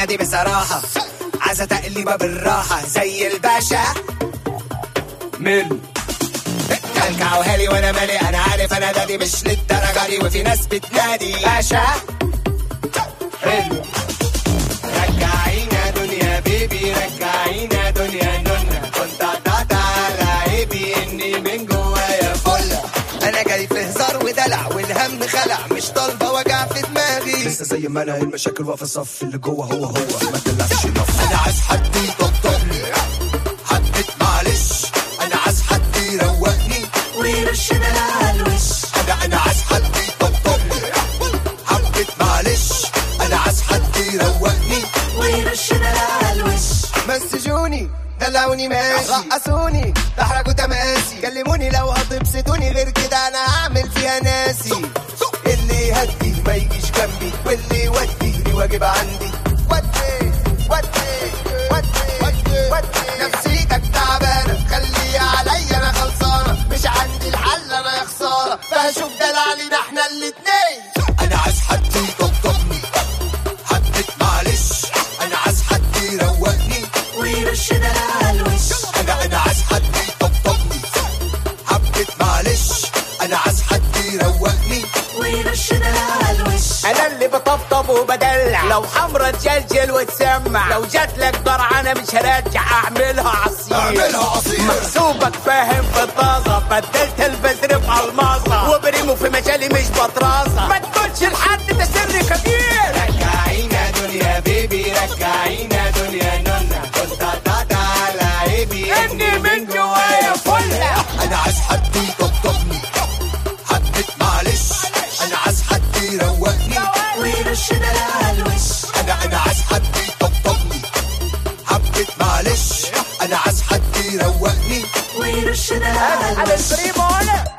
الدنيا دي بصراحة عايزة تقليبة بالراحة زي الباشا من كلكعوها لي وانا مالي، انا عارف انا دادي مش للدرجة دي، وفي ناس بتنادي باشا حلو. رجعينا دنيا بيبي، رجعينا دنيا نونا، كنت قطعت على عيبي اني من جوايا فلة. انا جاي في هزار ودلع والهم خلع، مش طالبة وجع في دماغي، لسه زي ما انا المشاكل واقفة الصف اللي جوه هو ما تلعبش نف. انا عايز حد يطبطبني، حبيت معلش، انا عايز حد يروقني ويرشد على الوش. انا عايز حد يطبطبني، حبيت معلش، انا عايز حد يروقني ويرشد على الوش. مسجوني دلعوني ماشي، رقصوني احرجوا تماسي، كلموني لو هتبسطوني، غير كده انا هعمل فيها ناسي. اللي يهدي ما يجيش جنبي، واللي يودي لي واجب عندي. ودي ودي ودي ودي نفسيتك تعبانه، خلي عليا انا خلصانه، مش عندي الحل انا يا خساره، فهشوف دلع لينا احنا الاتنين. انا عايز حد يطبطبني، حبيت معلش، انا عايز حد يروقني ويرشد على الوش. انا عايز حد يطبطبني، حبيت معلش، انا عايز حد يروقني ويرشد على الوش. انا اللي بطبطب وبدلع، لو حمرا تجلجل وتسمع، لو جاتلك درعانه مش هرجع، اعملها عصير محسوبك فاهم في الطازه، بدلت البذر في الماظه، وبريمو في مجالي مش بطرازه، ما تقولش لحد ده سر كبير. رجعينا دنيا بيبي، رجعينا دنيا نونا، كنت قطعت على عيبي اني من جوايا فله. انا عايز حد يطبطبني، حبيت معلش، انا عايز حد يروقني ويرشد على الوش. انا عايز حد يطبطبني، حبيت معلش، انا عايز حد يروقني ويرشد على الوش.